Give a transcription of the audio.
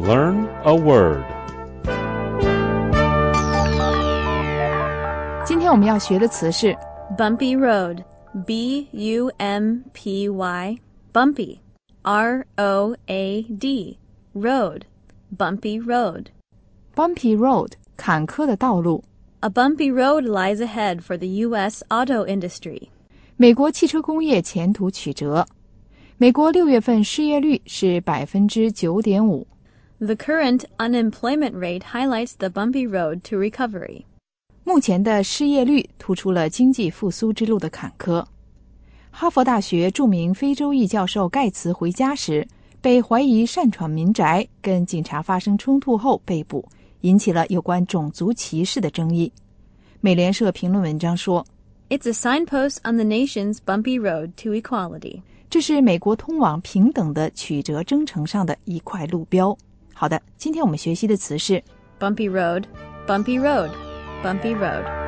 Learn a word. 今天我们要学的词是 Bumpy road. B-U-M-P-Y. Bumpy. R-O-A-D. Road. Bumpy road. bumpy road 坎坷的道路。 A bumpy road lies ahead for the U.S. auto industry. 美国汽车工业前途曲折。美国6月份失业率是 9.5%。 The current unemployment rate highlights the bumpy road to recovery. 目前的失业率突出了经济复苏之路的坎坷。哈佛大学著名非洲裔教授盖茨回家时，被怀疑擅闯民宅，跟警察发生冲突后被捕，引起了有关种族歧视的争议。美联社评论文章说， It's a signpost on the nation's bumpy road to equality. 这是美国通往平等的曲折征程上的一块路标。好的，今天我们学习的词是 Bumpy road, bumpy road, bumpy road.